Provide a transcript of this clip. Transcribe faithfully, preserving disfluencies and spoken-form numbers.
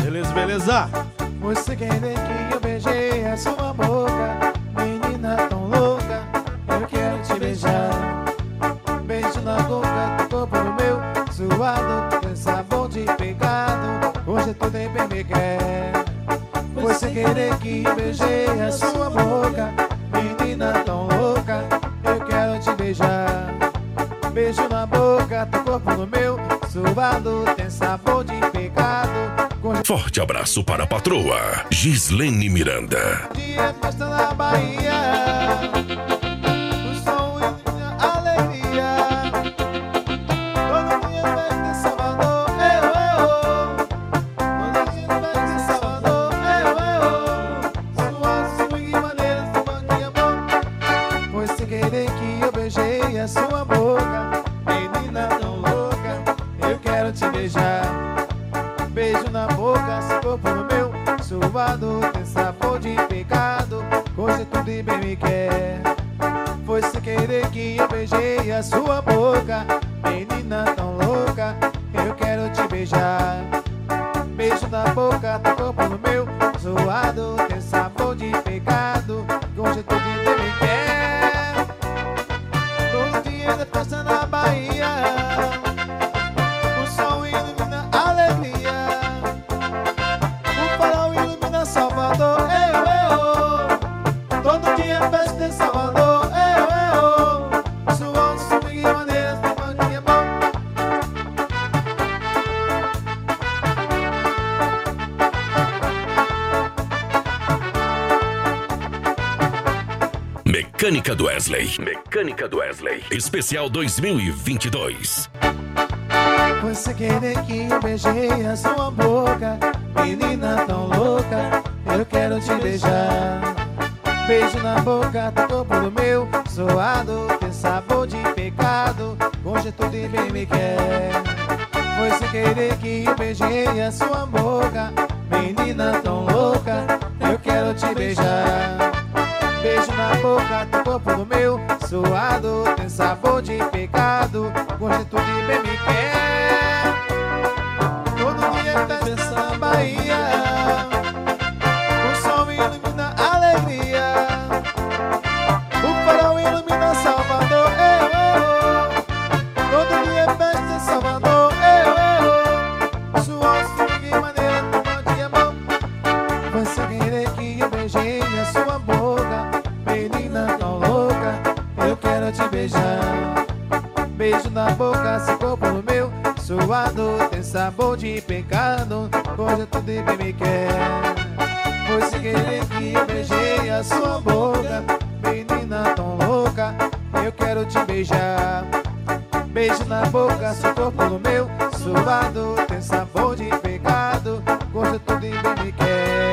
Beleza, beleza. Você querer que eu beijei a sua boca, menina tão louca, eu quero te beijar. Beijo na boca, do corpo no meu, suado, tem sabor de pecado, hoje tudo é bem me quer. Você querer que eu beijei a sua boca, menina tão louca, eu quero te beijar. Beijo na boca, do corpo no meu, suado, tem sabor de pecado. Forte abraço para a patroa Gislene Miranda. Dia festa na Bahia, o som e a alegria. Todo dia festa em Salvador, eu, eu. Todo dia festa em Salvador, eu, eu. Sua swing maneira, sua de amor. Foi sem querer que eu beijei a sua boca, menina tão louca, eu quero te beijar. Beijo na boca, seu corpo no meu, suado, tem sabor de pecado, hoje tudo e bem me quer. Foi sem querer que eu beijei a sua boca, menina tão louca, eu quero te beijar. Beijo na boca, teu corpo no meu, suado, tem sabor de pecado, hoje tudo e bem me quer. Todo dia da festa na Bahia, o sol ilumina a alegria. Salvador, eu, eu. Todo dia festa em Salvador, eu, eu. Sua swing maneira, sua de amor. Mecânica do Wesley. Mecânica do Wesley. Especial dois mil e vinte e dois. Você querer que eu beijei a sua boca, menina tão louca, eu quero te beijar. Beijo na boca, do corpo do meu, suado, tem sabor de pecado, hoje tudo e bem me quer. Você querer que eu beijei a sua boca, menina tão louca, eu quero te beijar. Beijo na boca, do corpo do meu, suado, tem sabor de pecado, hoje tudo e bem me quer. Todo dia é festa na Bahia, o sol ilumina a alegria. O farol ilumina Salvador, eu, eu. Todo dia é festa em Salvador, eu, eu. Sua swing maneira, tua de amor. Você querer que eu beijei a sua boca, menina tão louca, eu quero te beijar. Beijo na boca, seu corpo no meu, suado, tem sabor de pecado, hoje tudo e bem me quer. Você querer que eu beijei a sua boca, menina tão louca, eu quero te beijar. Beijo na boca, seu corpo no meu, suado, tem sabor de pecado, hoje tudo e bem me quer.